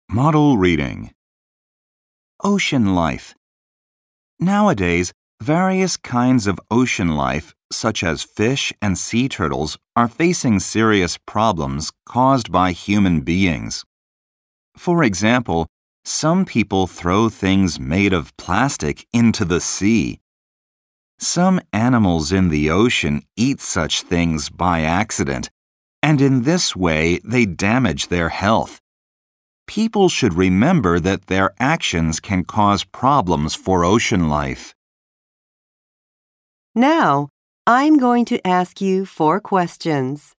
Model reading. Ocean life. Nowadays, various kinds of ocean life, such as fish and sea turtles, are facing serious problems caused by human beings. For example, some people throw things made of plastic into the sea. Some animals in the ocean eat such things by accident, and in this way they damage their health. People should remember that their actions can cause problems for ocean life. Now, I'm going to ask you 4 questions.